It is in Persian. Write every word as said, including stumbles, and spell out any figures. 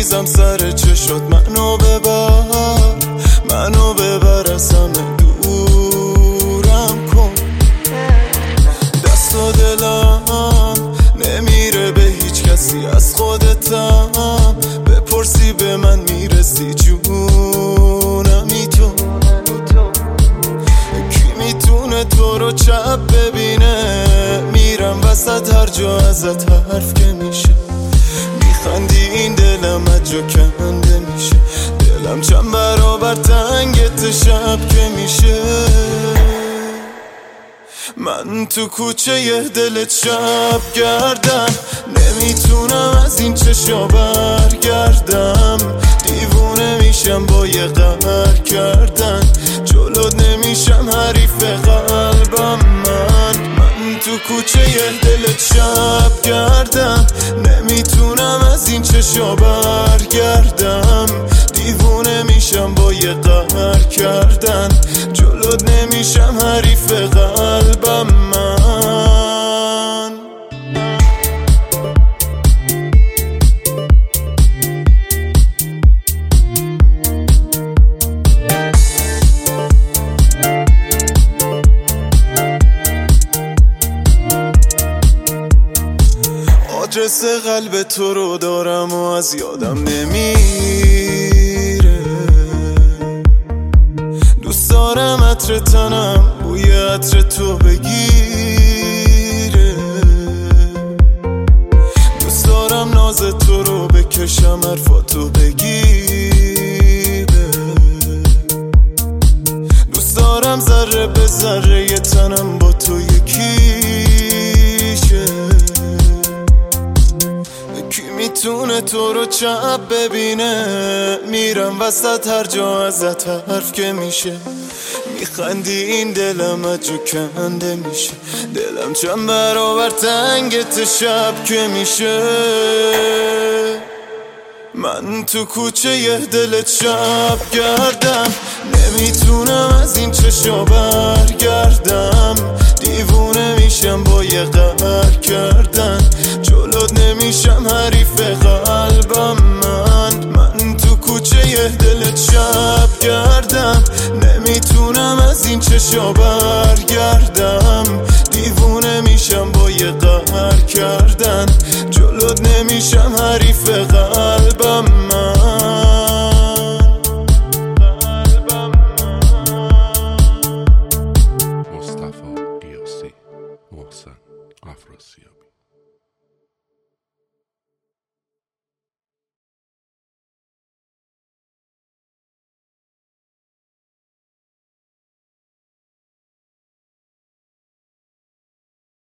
میریزم سر چشات، منو ببر منو ببر از همه دورم کن. دست و دلم نمیره به هیچ کسی از خودتم، بپرسی به من میرسی جونمی تو. کی میتونه تو رو چپ ببینه؟ میرم وسط هر جا ازت حرف که میشه، میخندی این دلم از جا کنده میشه، دلم چند برابر تنگت شب که میشه. من تو کوچه یه دلت شب گردم، نمیتونم از این چشا برگردم، دیوونه میشم با یه قهر کردن، جلوت نمیشم حریف قلبم. من من تو کوچه یه دلت شب گردم، نمیتونم از این چشا برگردم، دیوونه میشم با یه قهر کردن، جلوت نمیشم حریف قلبم. من آدرس قلب تو رو دارم و از یادم نمیره، دوست دارم عطر تنم بوی عطر تو بگیره، دوست دارم ناز تو رو بکشم حرفاتو بگیره، دوست دارم ذره به ذره ی تنم با تو یکیشه. کی میتونه تو رو چپ ببینه؟ میرم وسط هر جا ازت حرف که میشه، میخندی این دلم از جو کنده میشه، دلم چند برابر تنگت شب که میشه. من تو کوچه یه دلت شب گردم، نمیتونم از این چشا برگردم، دیوونه میشم با یه قهر کردن، جلوت نمیشم حریف قلبم. من من تو کوچه یه دلت شب گردم، نمیتونم از این چشا برگردم، دیوونه میشم با یه قهر کردن، جلوت نمیشم حریف قلبم. من مصطفی قیاسی، محسن افراسیابی.